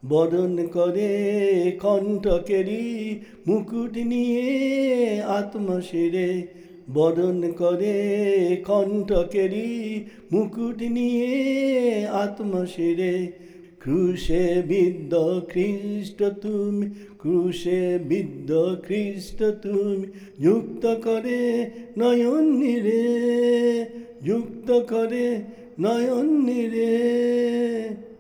বরণ করে কণ্ঠকেরি মুকুট নিয়ে আত্মশিরে, বরণ করে কণ্ঠকেরি মুকুট নিয়ে আত্মশিরে। ক্রুশে বিদ্ধ খ্রিস্ট তুমি, ক্রুশে বিদ্ধ খ্রিস্ট তুমি, যুক্ত করে নয়ন নীরে, যুক্ত করে নয়ন নীরে।